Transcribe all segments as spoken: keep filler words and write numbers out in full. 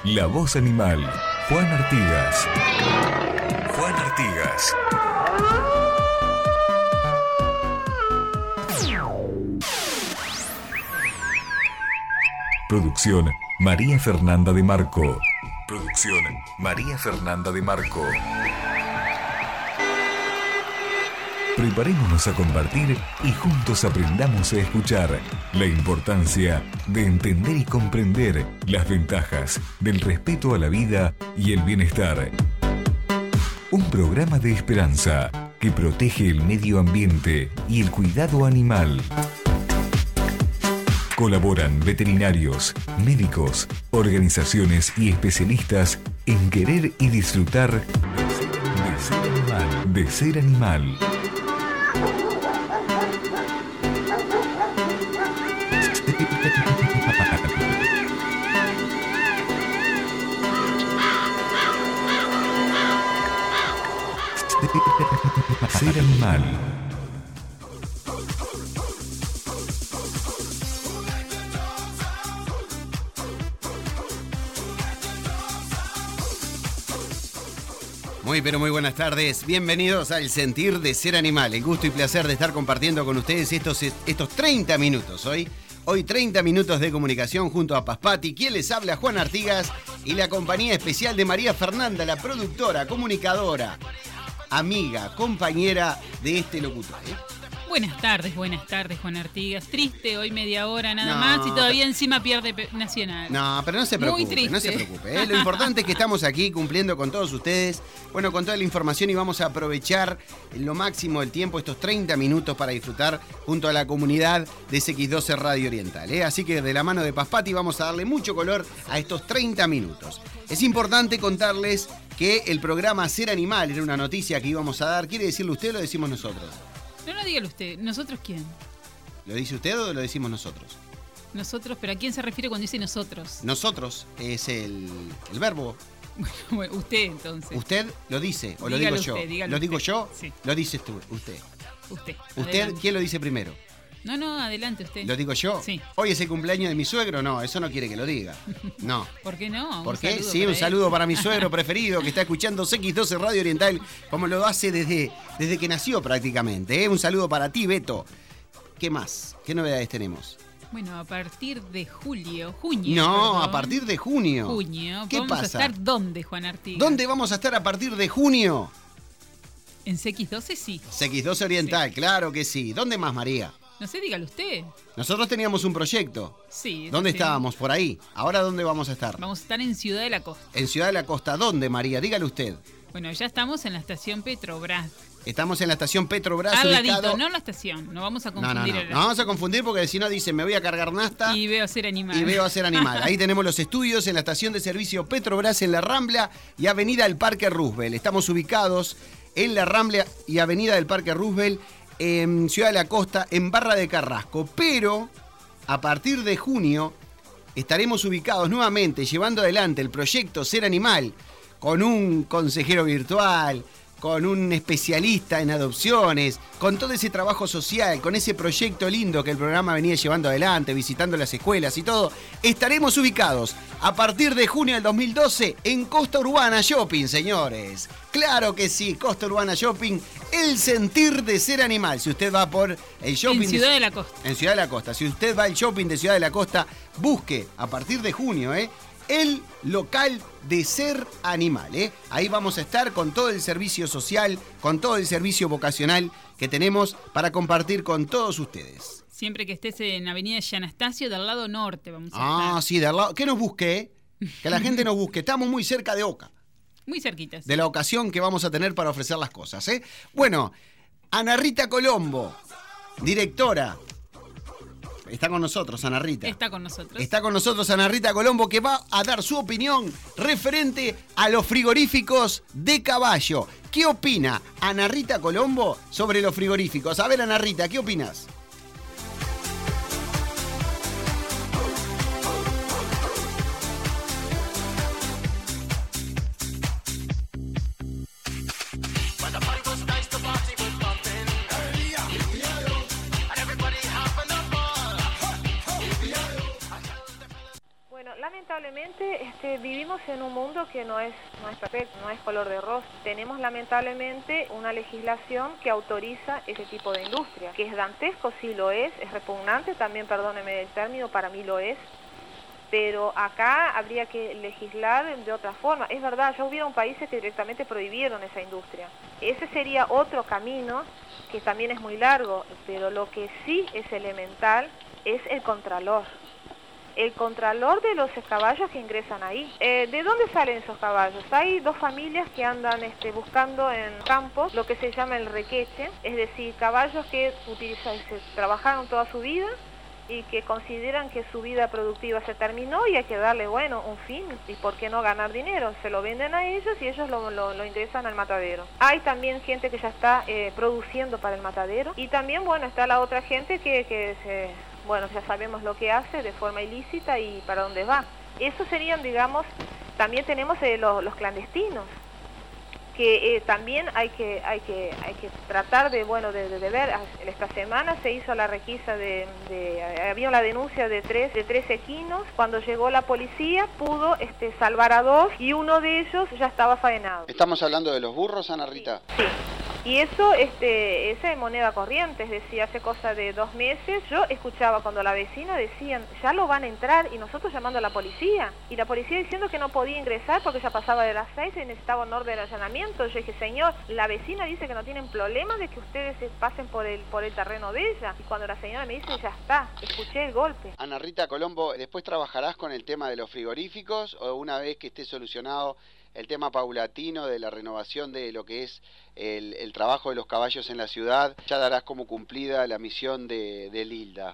La voz animal. Juan Artigas. Juan Artigas. Producción María Fernanda de Marco. Producción María Fernanda de Marco. Preparémonos a compartir y juntos aprendamos a escuchar la importancia de entender y comprender las ventajas del respeto a la vida y el bienestar. Un programa de esperanza que protege el medio ambiente y el cuidado animal. Colaboran veterinarios, médicos, organizaciones y especialistas en querer y disfrutar de ser animal. De ser animal. Ser animal. Muy pero muy buenas tardes, bienvenidos al Sentir de Ser Animal, el gusto y placer de estar compartiendo con ustedes estos, estos treinta minutos hoy. Hoy treinta minutos de comunicación junto a Paspati, quien les habla, Juan Artigas, y la compañía especial de María Fernanda, la productora, comunicadora, amiga, compañera de este locutor, ¿eh? Buenas tardes, buenas tardes, Juan Artigas. Triste, hoy media hora nada No, más y todavía pero... encima pierde Nacional. No, pero no se preocupe, Muy triste. no se preocupe, ¿eh? Lo importante es que estamos aquí cumpliendo con todos ustedes, bueno, con toda la información, y vamos a aprovechar lo máximo del tiempo, estos treinta minutos, para disfrutar junto a la comunidad de C X doce Radio Oriental, ¿eh? Así que de la mano de Paspati vamos a darle mucho color a estos treinta minutos. Es importante contarles que el programa Ser Animal era una noticia que íbamos a dar. ¿Quiere decirlo usted o lo decimos nosotros? No, no, dígalo usted. ¿Nosotros quién? ¿Lo dice usted o lo decimos nosotros? Nosotros, ¿pero a quién se refiere cuando dice nosotros? Nosotros es el, el verbo. Bueno, usted entonces. ¿Usted lo dice o lo Dígalo digo yo? usted, dígalo ¿Lo digo usted. yo? Sí. Lo dices tú, usted. Usted. ¿Usted Adelante. quién lo dice primero? No, no, adelante usted. ¿Lo digo yo? Sí. ¿Hoy es el cumpleaños de mi suegro? No, eso no quiere que lo diga. No. ¿Por qué no? ¿Por Un qué? saludo Sí, para un él. saludo para mi suegro preferido que está escuchando C X doce Radio Oriental, como lo hace desde, desde que nació prácticamente, ¿eh? Un saludo para ti, Beto. ¿Qué más? ¿Qué novedades tenemos? Bueno, a partir de julio, junio. No, perdón. a partir de junio. Junio. ¿Qué ¿Vamos pasa? a estar dónde, Juan Artigas? ¿Dónde vamos a estar a partir de junio? En C X doce sí. C X doce Oriental, Sí. Claro que sí. ¿Dónde más, María? No sé, dígalo usted. Nosotros teníamos un proyecto. Sí. ¿Dónde sí. estábamos? Por ahí. ¿Ahora dónde vamos a estar? Vamos a estar en Ciudad de la Costa. En Ciudad de la Costa. ¿Dónde, María? Dígale usted. Bueno, ya estamos en la estación Petrobras. Estamos en la estación Petrobras. Al ubicado... ladito, no en la estación. No vamos a No, no, confundir. no. el- No vamos a confundir porque si no dicen me voy a cargar nafta Y veo a ser animal. y veo a ser animal. Ahí tenemos los estudios en la estación de servicio Petrobras en la Rambla y Avenida del Parque Roosevelt. Estamos ubicados en la Rambla y Avenida del Parque Roosevelt, en Ciudad de la Costa, en Barra de Carrasco. Pero a partir de junio estaremos ubicados nuevamente llevando adelante el proyecto Ser Animal con un consejero virtual, con un especialista en adopciones, con todo ese trabajo social, con ese proyecto lindo que el programa venía llevando adelante, visitando las escuelas y todo. Estaremos ubicados a partir de junio del dos mil doce en Costa Urbana Shopping, señores. Claro que sí, Costa Urbana Shopping, el sentir de ser animal. Si usted va por el shopping... En Ciudad de la Costa. En Ciudad de la Costa. Si usted va al shopping de Ciudad de la Costa, busque a partir de junio, ¿eh? el local de Ser Animal, ¿eh? Ahí vamos a estar con todo el servicio social, con todo el servicio vocacional que tenemos para compartir con todos ustedes. Siempre que estés en Avenida Gianastasio, del lado norte vamos a Ah, estar. sí, de al lado. Que nos busque, ¿eh? Que la gente nos busque. Estamos muy cerca de Oca, Muy cerquitas. de la ocasión que vamos a tener para ofrecer las cosas, ¿eh? Bueno, Ana Rita Colombo, directora. Está con nosotros, Ana Rita. Está con nosotros. Está con nosotros Ana Rita Colombo, que va a dar su opinión referente a los frigoríficos de caballo. ¿Qué opina Ana Rita Colombo sobre los frigoríficos? A ver, Ana Rita, ¿qué opinas? lamentablemente este, vivimos en un mundo que no es, no es perfecto, no es color de rosa. Tenemos lamentablemente una legislación que autoriza ese tipo de industria, que es dantesco, sí lo es, es repugnante, también perdóneme el término, para mí lo es, pero acá habría que legislar de otra forma. Es verdad, ya hubieron países que directamente prohibieron esa industria. Ese sería otro camino que también es muy largo, pero lo que sí es elemental es el contralor. El contralor de los caballos que ingresan ahí. Eh, ¿De dónde salen esos caballos? Hay dos familias que andan este, buscando en campos lo que se llama el requeche, es decir, caballos que utilizan, se trabajaron toda su vida y que consideran que su vida productiva se terminó y hay que darle, bueno, un fin, y por qué no ganar dinero. Se lo venden a ellos y ellos lo, lo, lo ingresan al matadero. Hay también gente que ya está eh, produciendo para el matadero, y también, bueno, está la otra gente que, que se, bueno, ya sabemos lo que hace de forma ilícita y para dónde va. Esos serían, digamos, también tenemos eh, los, los clandestinos, que eh, también hay que hay que hay que tratar de bueno de, de, de ver. Esta semana se hizo la requisa de, de había una denuncia de tres de tres equinos. Cuando llegó la policía pudo este salvar a dos y uno de ellos ya estaba faenado. ¿Estamos hablando de los burros, Ana Rita? Sí. sí. Y eso, este, esa es moneda corriente, es decir, hace cosa de dos meses, yo escuchaba cuando la vecina decían, ya lo van a entrar, y nosotros llamando a la policía, y la policía diciendo que no podía ingresar porque ya pasaba de las seis y necesitaba un orden de allanamiento. Yo dije, señor, la vecina dice que no tienen problema de que ustedes pasen por el, por el terreno de ella, y cuando la señora me dice, ya está, escuché el golpe. Ana Rita Colombo, ¿después trabajarás con el tema de los frigoríficos, o una vez que esté solucionado el tema paulatino de la renovación de lo que es el, el trabajo de los caballos en la ciudad, ya darás como cumplida la misión de, de Lilda?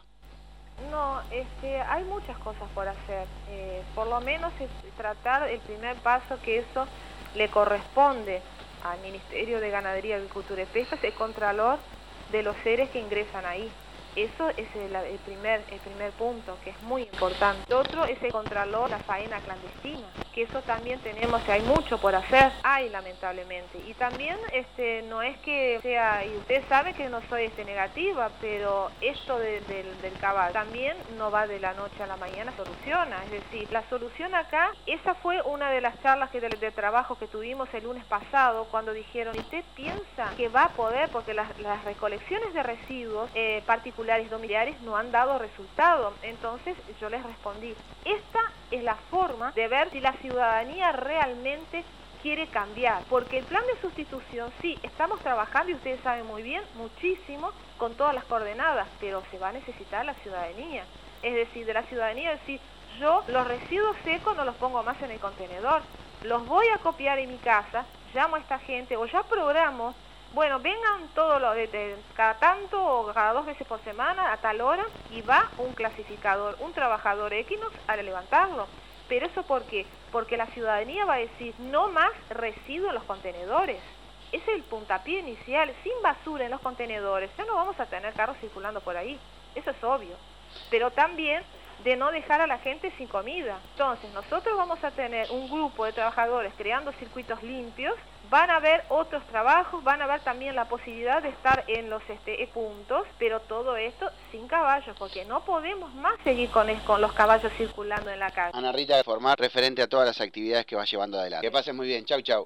No, este, hay muchas cosas por hacer. Eh, por lo menos es tratar el primer paso, que eso le corresponde al Ministerio de Ganadería, Agricultura y Pesca, el contralor de los seres que ingresan ahí. Eso es el, el, primer, el primer punto, que es muy importante. El otro es el contralor, la faena clandestina, que eso también tenemos, que hay mucho por hacer, hay lamentablemente. Y también este, no es que sea, y usted sabe que no soy este, negativa, pero esto de, de, del caballo también no va de la noche a la mañana, soluciona. Es decir, la solución acá, esa fue una de las charlas que de, de trabajo que tuvimos el lunes pasado, cuando dijeron, ¿usted piensa que va a poder? Porque las, las recolecciones de residuos eh, particulares domiciliares no han dado resultado. Entonces yo les respondí, esta es la forma de ver si la ciudadanía realmente quiere cambiar, porque el plan de sustitución, sí, estamos trabajando, y ustedes saben muy bien, muchísimo, con todas las coordenadas, pero se va a necesitar la ciudadanía, es decir, de la ciudadanía decir, yo los residuos secos no los pongo más en el contenedor, los voy a copiar en mi casa, llamo a esta gente, o ya programo, bueno, vengan todos los de, de cada tanto o cada dos veces por semana a tal hora, y va un clasificador, un trabajador Equinox a levantarlo. ¿Pero eso por qué? Porque la ciudadanía va a decir, no más residuos en los contenedores. Ese es el puntapié inicial, sin basura en los contenedores. Ya no vamos a tener carros circulando por ahí, eso es obvio. Pero también de no dejar a la gente sin comida. Entonces, nosotros vamos a tener un grupo de trabajadores creando circuitos limpios. Van a haber otros trabajos, van a haber también la posibilidad de estar en los este, puntos, pero todo esto sin caballos, porque no podemos más seguir con, es, con los caballos circulando en la calle. Ana Rita, formar referente a todas las actividades que va llevando adelante. Que pasen muy bien. Chau, chau.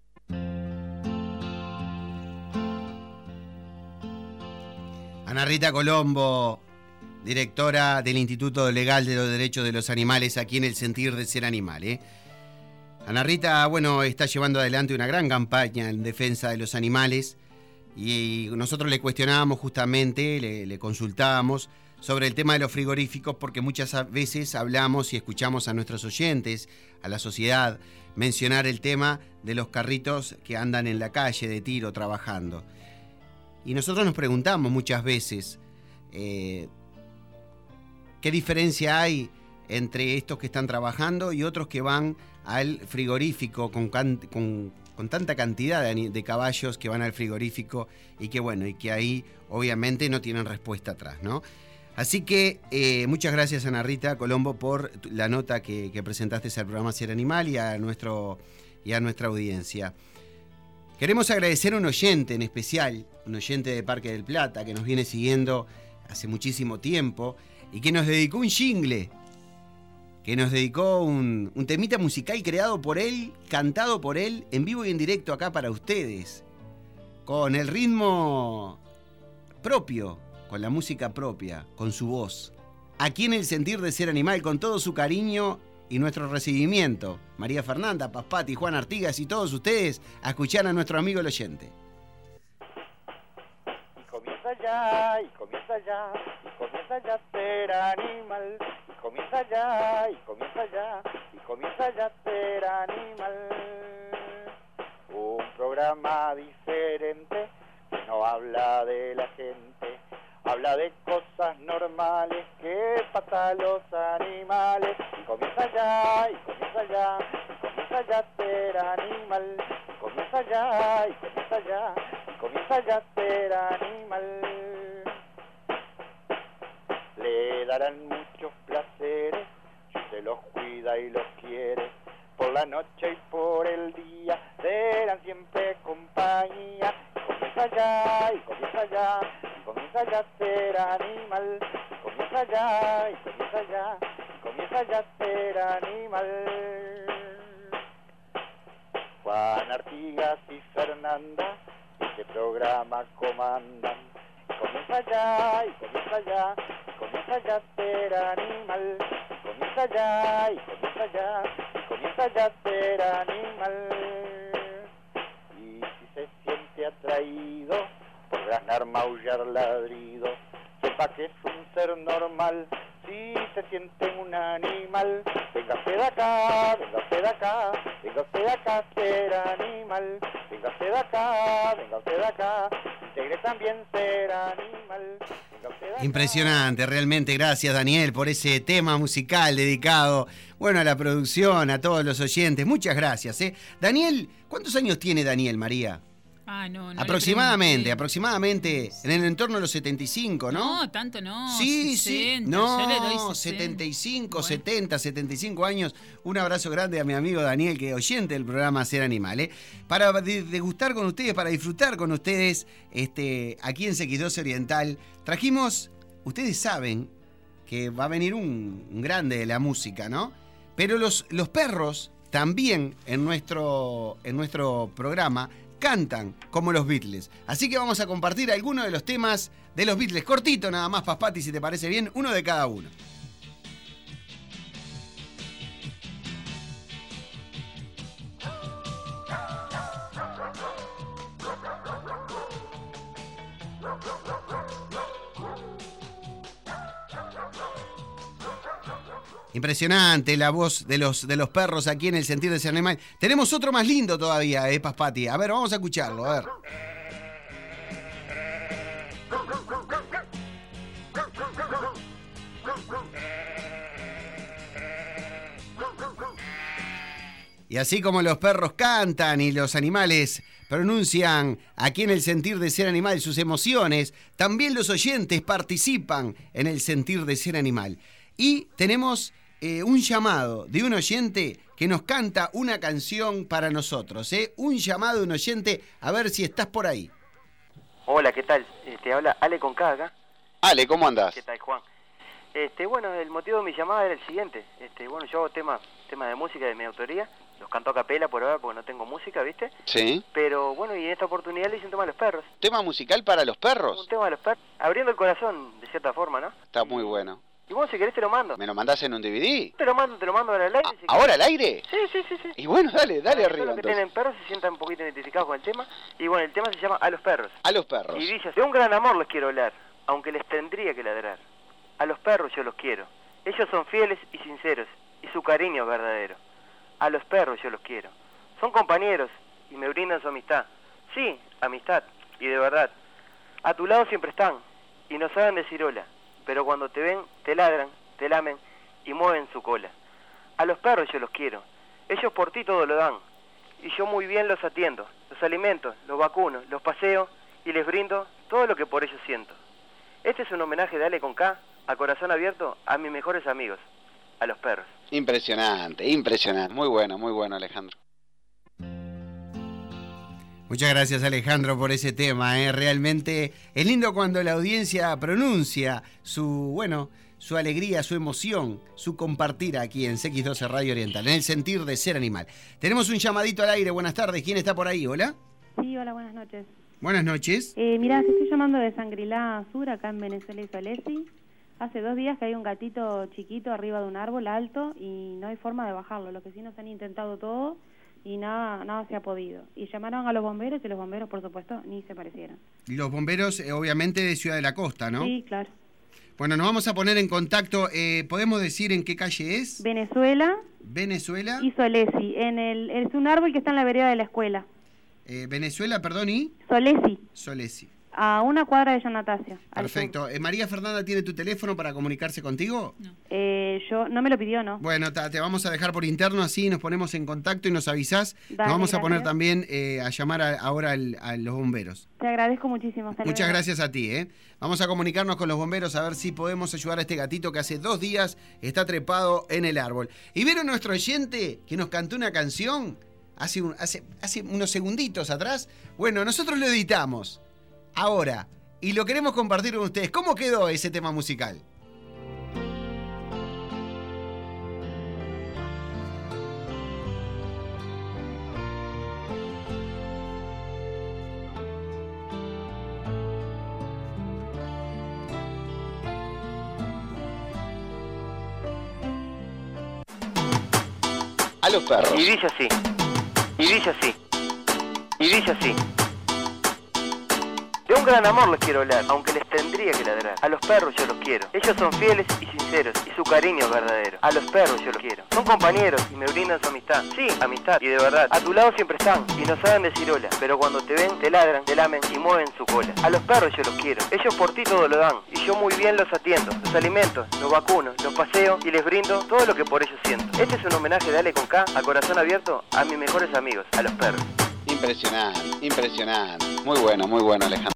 Ana Rita Colombo, directora del Instituto Legal de los Derechos de los Animales, aquí en El Sentir de Ser Animal, ¿eh? Ana Rita, bueno, está llevando adelante una gran campaña en defensa de los animales, y nosotros le cuestionábamos justamente, le, le consultábamos sobre el tema de los frigoríficos, porque muchas veces hablamos y escuchamos a nuestros oyentes, a la sociedad, mencionar el tema de los carritos que andan en la calle de tiro trabajando. Y nosotros nos preguntamos muchas veces, eh, ¿qué diferencia hay entre estos que están trabajando y otros que van al frigorífico con, can, con, con tanta cantidad de, de caballos que van al frigorífico y que bueno, y que ahí obviamente no tienen respuesta atrás, ¿no? Así que eh, muchas gracias, Ana Rita Colombo, por la nota que, que presentaste al programa Ser Animal y a, nuestro, y a nuestra audiencia. Queremos agradecer a un oyente en especial, un oyente de Parque del Plata, que nos viene siguiendo hace muchísimo tiempo y que nos dedicó un jingle que nos dedicó un, un temita musical creado por él, cantado por él, en vivo y en directo acá para ustedes, con el ritmo propio, con la música propia, con su voz. Aquí en El Sentir de Ser Animal, con todo su cariño y nuestro recibimiento. María Fernanda, Paspati, Juan Artigas y todos ustedes a escuchar a nuestro amigo el oyente. Y comienza ya, y comienza ya, y comienza ya a ser animal. Y comienza ya, y comienza ya, y comienza ya a ser animal. Un programa diferente que no habla de la gente, habla de cosas normales que pasan los animales. Y comienza ya, y comienza ya, y comienza ya a ser animal. Y comienza ya, y comienza ya, y comienza ya a ser animal. Le darán muchos placeres si se los cuida y los quiere. Por la noche y por el día serán siempre compañía. Y comienza ya, y comienza ya, y comienza ya a ser animal. Y comienza ya, y comienza ya, y comienza ya a ser animal. Juan Artigas y Fernanda este programa comandan. Y comienza ya, y comienza ya, y comienza ya a ser animal. Y comienza ya, y comienza ya, y comienza ya a ser animal. Y si se siente atraído por granar, maullar, ladrido, sepa que es un ser normal. Si se siente un animal, véngase de acá, véngase de acá, véngase de acá a ser animal. Véngase de acá, véngase de acá, integre también ser animal. Véngase de acá. Impresionante, realmente. Gracias, Daniel, por ese tema musical dedicado, bueno, a la producción, a todos los oyentes. Muchas gracias, ¿eh? Daniel, ¿cuántos años tiene Daniel, María? Ah, no, no. Aproximadamente, aproximadamente, en el entorno de los setenta y cinco, ¿no? No, tanto no. Sí, sesenta, sí, no, yo le doy sesenta. setenta y cinco, Bueno. setenta, setenta y cinco años. Un abrazo grande a mi amigo Daniel, que es oyente del programa Ser Animal, ¿eh? Para degustar con ustedes, para disfrutar con ustedes, este, aquí en C X dos Oriental, trajimos, ustedes saben que va a venir un, un grande de la música, ¿no? Pero los, los perros también en nuestro, en nuestro programa cantan como los Beatles. Así que vamos a compartir algunos de los temas de los Beatles. Cortito nada más, Paspati, si te parece bien, uno de cada uno. Impresionante la voz de los, de los perros aquí en El Sentir de Ser Animal. Tenemos otro más lindo todavía, eh, Paspati. A ver, vamos a escucharlo, a ver. Y así como los perros cantan y los animales pronuncian aquí en El Sentir de Ser Animal sus emociones, también los oyentes participan en El Sentir de Ser Animal. Y tenemos eh, un llamado de un oyente que nos canta una canción para nosotros, ¿eh? Un llamado de un oyente, a ver si estás por ahí. Hola, ¿qué tal? Eh, te habla Ale con K acá. Ale, ¿cómo andás? ¿Qué tal, Juan? Este, bueno, el motivo de mi llamada era el siguiente. Este, bueno, yo hago temas temas de música de mi autoría. Los canto a capela por ahora porque no tengo música, ¿viste? Sí. Pero bueno, y en esta oportunidad le hice un tema a los perros. ¿Tema musical para los perros? Un tema a los perros, abriendo el corazón, de cierta forma, ¿no? Está muy bueno. Y bueno, si querés te lo mando. ¿Me lo mandás en un D V D? Te lo mando, te lo mando ahora al aire. ¿A- si ¿Ahora al aire? querés. Sí, sí, sí, sí. Y bueno, dale, dale Para que arriba todos los que entonces. tienen perros se sientan un poquito identificados con el tema. Y bueno, el tema se llama A los perros. A los perros. Y dice, de un gran amor les quiero hablar, aunque les tendría que ladrar. A los perros yo los quiero. Ellos son fieles y sinceros, y su cariño es verdadero. A los perros yo los quiero. Son compañeros y me brindan su amistad. Sí, amistad, y de verdad. A tu lado siempre están, y no saben decir hola, pero cuando te ven, te ladran, te lamen y mueven su cola. A los perros yo los quiero. Ellos por ti todo lo dan, y yo muy bien los atiendo. Los alimento, los vacuno, los paseo, y les brindo todo lo que por ellos siento. Este es un homenaje de Ale con K, a corazón abierto, a mis mejores amigos, a los perros. Impresionante, impresionante. Muy bueno, muy bueno, Alejandro. Muchas gracias, Alejandro, por ese tema, ¿eh? Realmente es lindo cuando la audiencia pronuncia su, bueno, su alegría, su emoción, su compartir aquí en X doce Radio Oriental, en el sentir de ser animal. Tenemos un llamadito al aire, buenas tardes, ¿quién está por ahí? ¿Hola? Sí, hola, buenas noches. Buenas noches. Eh, mirá, te estoy llamando de Sangrilá Sur, acá en Venezuela y Solesi. Hace dos días que hay un gatito chiquito arriba de un árbol alto y no hay forma de bajarlo. Los vecinos han intentado todo y nada nada se ha podido. Y llamaron a los bomberos y los bomberos, por supuesto, ni se parecieron. Los bomberos, eh, obviamente, de Ciudad de la Costa, ¿no? Sí, claro. Bueno, nos vamos a poner en contacto. Eh, ¿Podemos decir en qué calle es? Venezuela Venezuela. y Solesi. En el, es un árbol que está en la vereda de la escuela. Eh, Venezuela, perdón, y Solesi, Solesi. a una cuadra de Yanatasia. Perfecto. Eh, María Fernanda tiene tu teléfono para comunicarse contigo. No. Eh, yo, no me lo pidió, ¿no? Bueno, ta, te vamos a dejar por interno, así nos ponemos en contacto y nos avisás. Dale, nos vamos a gracias. poner también eh, a llamar a, ahora al, a los bomberos. Te agradezco muchísimo. Hasta Muchas luego. gracias a ti, ¿eh? Vamos a comunicarnos con los bomberos a ver si podemos ayudar a este gatito que hace dos días está trepado en el árbol. ¿Y vieron nuestro oyente que nos cantó una canción hace, un, hace, hace unos segunditos atrás? Bueno, nosotros lo editamos ahora y lo queremos compartir con ustedes. ¿Cómo quedó ese tema musical? A los perros. Y dice así, y dice así, y dice así. De un gran amor les quiero hablar, aunque les tendría que ladrar. A los perros yo los quiero. Ellos son fieles y sinceros, y su cariño es verdadero. A los perros yo los quiero. Son compañeros y me brindan su amistad. Sí, amistad, y de verdad. A tu lado siempre están, y no saben decir hola. Pero cuando te ven, te ladran, te lamen y mueven su cola. A los perros yo los quiero. Ellos por ti todo lo dan, y yo muy bien los atiendo. Los alimento, los vacuno, los paseo, y les brindo todo lo que por ellos siento. Este es un homenaje de Ale con K, a corazón abierto, a mis mejores amigos, a los perros. Impresionante, impresionante. Muy bueno, muy bueno, Alejandro.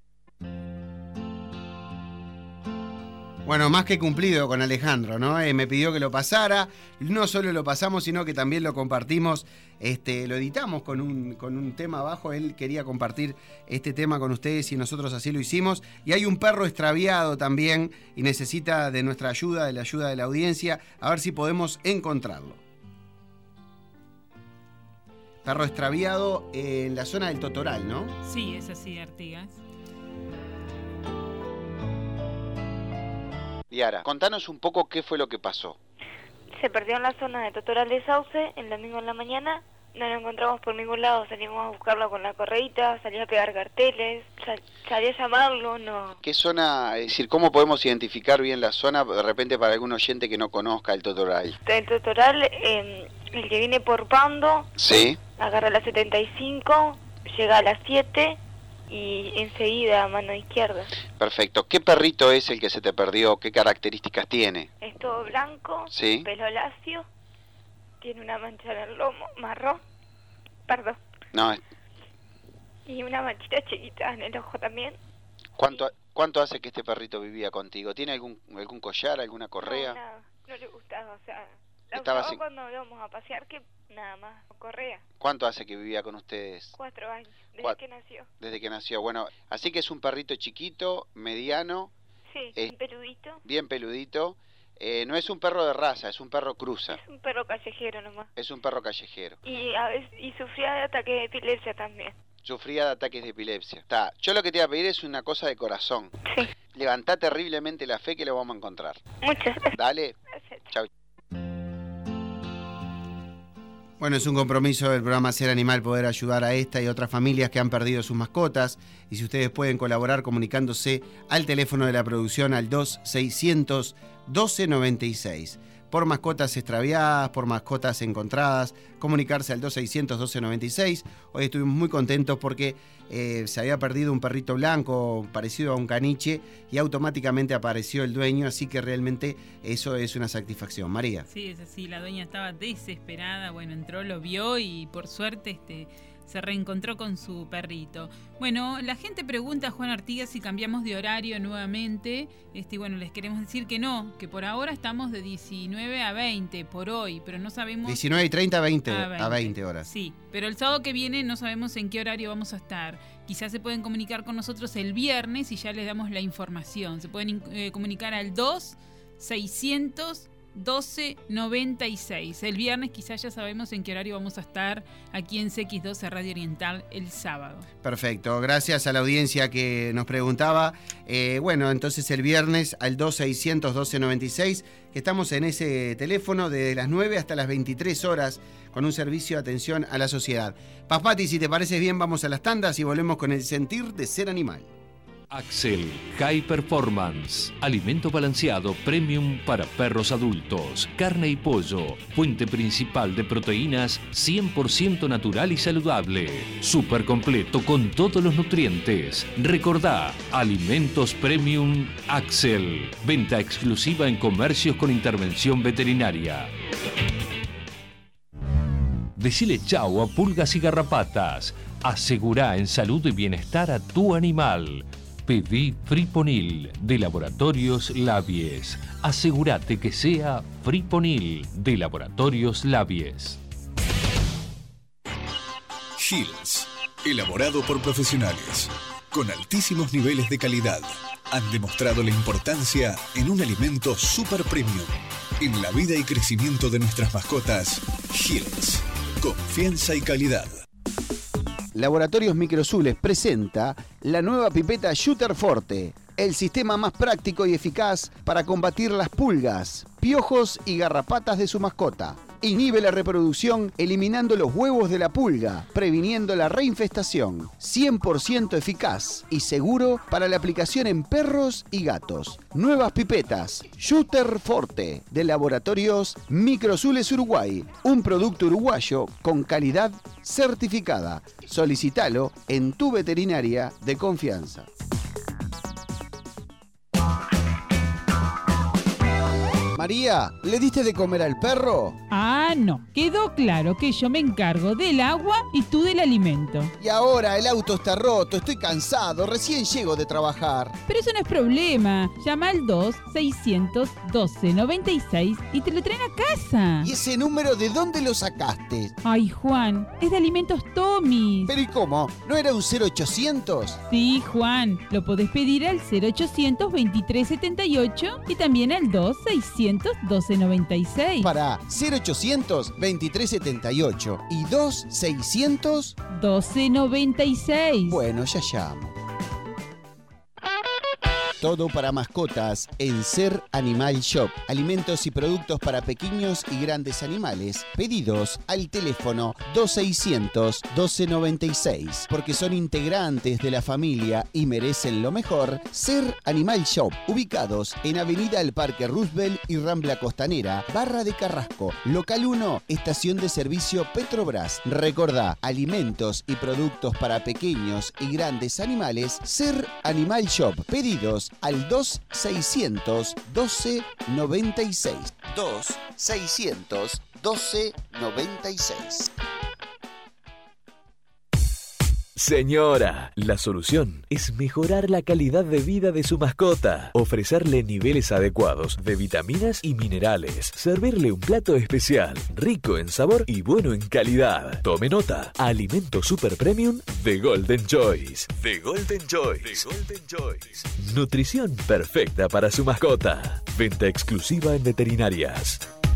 Bueno, más que cumplido con Alejandro, ¿no? Eh, me pidió que lo pasara, no solo lo pasamos, sino que también lo compartimos, este, lo editamos con un, con un tema abajo, él quería compartir este tema con ustedes y nosotros así lo hicimos. Y hay un perro extraviado también y necesita de nuestra ayuda, de la ayuda de la audiencia, a ver si podemos encontrarlo. Perro extraviado en la zona del Totoral, ¿no? Sí, es así, Artigas. Yara, contanos un poco qué fue lo que pasó. Se perdió en la zona de Totoral de Sauce el domingo en la mañana. No lo encontramos por ningún lado. Salimos a buscarlo con la correíta, salí a pegar carteles, sal, salí a llamarlo, no. ¿Qué zona, es decir, cómo podemos identificar bien la zona de repente para algún oyente que no conozca el Totoral? El Totoral, eh, el que viene por Pando, Sí. agarra la setenta y cinco, llega a las siete y enseguida a mano izquierda. Perfecto. ¿Qué perrito es el que se te perdió? ¿Qué características tiene? Es todo blanco, Sí. pelo lacio, tiene una mancha en el lomo, marrón, perdón, No, es- y una manchita chiquita en el ojo también. ¿cuánto, ¿cuánto hace que este perrito vivía contigo? ¿Tiene algún algún collar, alguna correa? No, nada, no le gustaba, o sea, la Estaba usaba sin- cuando íbamos a pasear, que nada más, correa, ¿Cuánto hace que vivía con ustedes? cuatro años, desde Cuat- que nació. Desde que nació. Bueno, así que es un perrito chiquito, mediano, Sí, Eh. un peludito, bien peludito. Eh, no es un perro de raza, es un perro cruza. es un perro callejero nomás. Es un perro callejero. Y a veces, y sufría de ataque de epilepsia también. Sufría de ataques de epilepsia. Está. Yo lo que te voy a pedir es una cosa de corazón. Sí, Levantá terriblemente la fe que lo vamos a encontrar. muchas gracias. Dale. Chau. Bueno, es un compromiso del programa Ser Animal poder ayudar a esta y otras familias que han perdido sus mascotas. Y si ustedes pueden colaborar comunicándose al teléfono de la producción al dos seiscientos doce noventa y seis. Por mascotas extraviadas, por mascotas encontradas, comunicarse al dos seiscientos doce noventa y seis. Hoy estuvimos muy contentos porque eh, se había perdido un perrito blanco parecido a un caniche y automáticamente apareció el dueño, así que realmente eso es una satisfacción. María. Sí, es así, la dueña estaba desesperada, bueno, entró, lo vio y por suerte este, se reencontró con su perrito. Bueno, la gente pregunta a Juan Artigas si cambiamos de horario nuevamente, este, bueno, les queremos decir que no, que por ahora estamos de diecinueve a veinte por hoy, pero no sabemos... diecinueve y treinta a veinte, a veinte horas. Sí, pero el sábado que viene no sabemos en qué horario vamos a estar. Quizás se pueden comunicar con nosotros el viernes y ya les damos la información. Se pueden eh, comunicar al dos seiscientos doce noventa y seis. El viernes quizás ya sabemos en qué horario vamos a estar aquí en C X doce Radio Oriental el sábado. Perfecto, gracias a la audiencia que nos preguntaba. Eh, bueno, entonces el viernes al dos seiscientos doce noventa y seis, que estamos en ese teléfono desde las nueve hasta las veintitrés horas con un servicio de atención a la sociedad. Paspati, si te parece bien, vamos a las tandas y volvemos con el sentir de ser animal. Axel High Performance, alimento balanceado premium para perros adultos, carne y pollo, fuente principal de proteínas cien por ciento natural y saludable, súper completo con todos los nutrientes. Recordá, alimentos premium Axel, venta exclusiva en comercios con intervención veterinaria. Decile chau a pulgas y garrapatas, asegurá en salud y bienestar a tu animal. Pedí Friponil de Laboratorios Labies. Asegúrate que sea Friponil de Laboratorios Labies. Hills, elaborado por profesionales, con altísimos niveles de calidad, han demostrado la importancia en un alimento super premium. En la vida y crecimiento de nuestras mascotas, Hills, confianza y calidad. Laboratorios Microzules presenta la nueva pipeta Shooter Forte, el sistema más práctico y eficaz para combatir las pulgas, piojos y garrapatas de su mascota. Inhibe la reproducción eliminando los huevos de la pulga, previniendo la reinfestación. cien por ciento eficaz y seguro para la aplicación en perros y gatos. Nuevas pipetas Shooter Forte de Laboratorios Microzules Uruguay. Un producto uruguayo con calidad certificada. Solicítalo en tu veterinaria de confianza. María, ¿le diste de comer al perro? Ah, no. Quedó claro que yo me encargo del agua y tú del alimento. Y ahora el auto está roto, estoy cansado, recién llego de trabajar. Pero eso no es problema. Llama al dos seiscientos doce noventa y seis y te lo traen a casa. ¿Y ese número de dónde lo sacaste? Ay, Juan, es de Alimentos Tomis. ¿Pero y cómo? ¿No era un cero ochocientos? Sí, Juan. Lo podés pedir al cero ochocientos veintitrés setenta y ocho y también al dos seiscientos doce noventa y seis. Para cero ochocientos veintitrés setenta y ocho y dos seiscientos doce noventa y seis. Bueno, ya llamo. Todo para mascotas en Ser Animal Shop. Alimentos y productos para pequeños y grandes animales. Pedidos al teléfono dos seiscientos doce noventa y seis. Porque son integrantes de la familia y merecen lo mejor. Ser Animal Shop. Ubicados en Avenida El Parque Roosevelt y Rambla Costanera, Barra de Carrasco. Local uno, Estación de Servicio Petrobras. Recordá, alimentos y productos para pequeños y grandes animales. Ser Animal Shop. Pedidos al dos seiscientos doce noventa y seis. dos seiscientos doce noventa y seis. Señora, la solución es mejorar la calidad de vida de su mascota, ofrecerle niveles adecuados de vitaminas y minerales, servirle un plato especial, rico en sabor y bueno en calidad. Tome nota, alimento super premium de Golden Choice. De Golden Choice. De Golden Choice. Nutrición perfecta para su mascota. Venta exclusiva en veterinarias.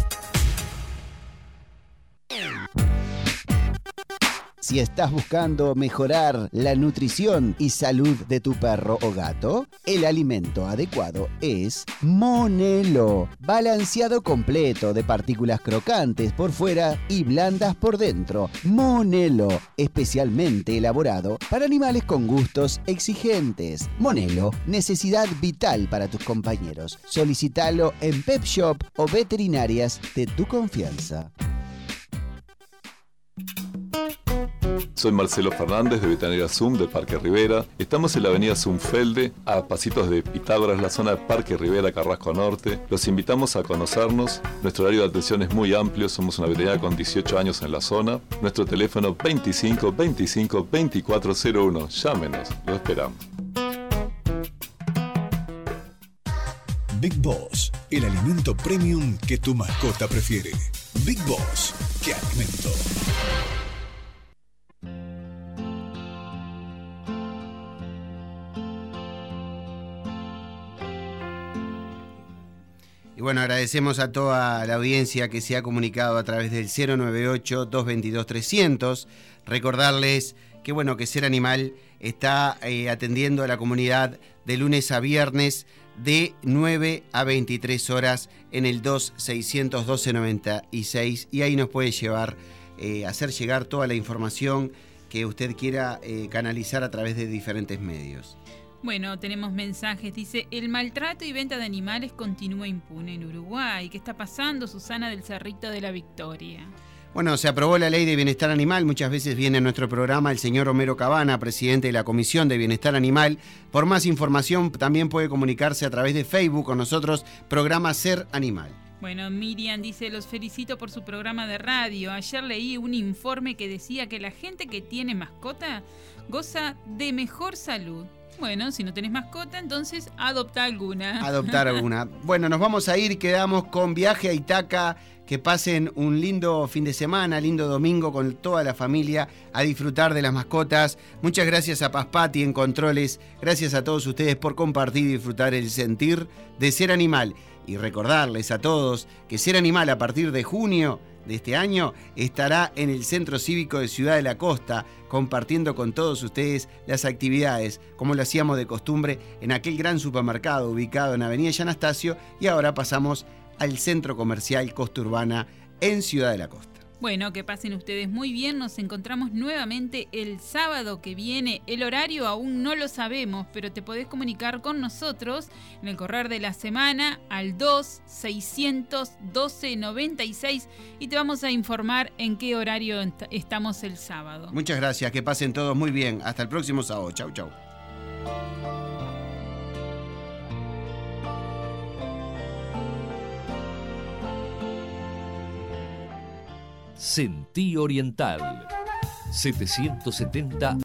Si estás buscando mejorar la nutrición y salud de tu perro o gato, el alimento adecuado es Monelo. Balanceado completo de partículas crocantes por fuera y blandas por dentro. Monelo, especialmente elaborado para animales con gustos exigentes. Monelo, necesidad vital para tus compañeros. Solicítalo en Pet Shop o veterinarias de tu confianza. Soy Marcelo Fernández de Veterinaria Zoom del Parque Rivera. Estamos en la avenida Zumfelde, a pasitos de Pitágoras, la zona de Parque Rivera, Carrasco Norte. Los invitamos a conocernos. Nuestro horario de atención es muy amplio. Somos una veterinaria con dieciocho años en la zona. Nuestro teléfono veinticinco veinticinco veinticuatro cero uno. Llámenos, lo esperamos. Big Boss, el alimento premium que tu mascota prefiere. Big Boss, ¿qué alimento? Y bueno, agradecemos a toda la audiencia que se ha comunicado a través del cero nueve ocho, dos dos dos, trescientos. Recordarles que, bueno, que Ser Animal está eh, atendiendo a la comunidad de lunes a viernes de nueve a veintitrés horas en el dos seiscientos doce noventa y seis, y ahí nos puede llevar, eh, hacer llegar toda la información que usted quiera eh, canalizar a través de diferentes medios. Bueno, tenemos mensajes. Dice, el maltrato y venta de animales continúa impune en Uruguay. ¿Qué está pasando? Susana del Cerrito de la Victoria. Bueno, se aprobó la Ley de Bienestar Animal. Muchas veces viene a nuestro programa el señor Homero Cabana, presidente de la Comisión de Bienestar Animal. Por más información también puede comunicarse a través de Facebook con nosotros, programa Ser Animal. Bueno, Miriam dice, los felicito por su programa de radio. Ayer leí un informe que decía que la gente que tiene mascota goza de mejor salud. Bueno, si no tenés mascota, entonces adopta alguna. Adoptar alguna. Bueno, nos vamos a ir, quedamos con viaje a Itaca. Que pasen un lindo fin de semana, lindo domingo con toda la familia a disfrutar de las mascotas. Muchas gracias a Paspati en Controles. Gracias a todos ustedes por compartir y disfrutar el sentir de Ser Animal. Y recordarles a todos que Ser Animal a partir de junio de este año estará en el Centro Cívico de Ciudad de la Costa, compartiendo con todos ustedes las actividades, como lo hacíamos de costumbre en aquel gran supermercado ubicado en Avenida Yanastasio, y ahora pasamos al Centro Comercial Costa Urbana en Ciudad de la Costa. Bueno, que pasen ustedes muy bien. Nos encontramos nuevamente el sábado que viene. El horario aún no lo sabemos, pero te podés comunicar con nosotros en el correr de la semana al dos seiscientos doce noventa y seis y te vamos a informar en qué horario estamos el sábado. Muchas gracias, que pasen todos muy bien. Hasta el próximo sábado. Chau, chau. Sentí Oriental setecientos setenta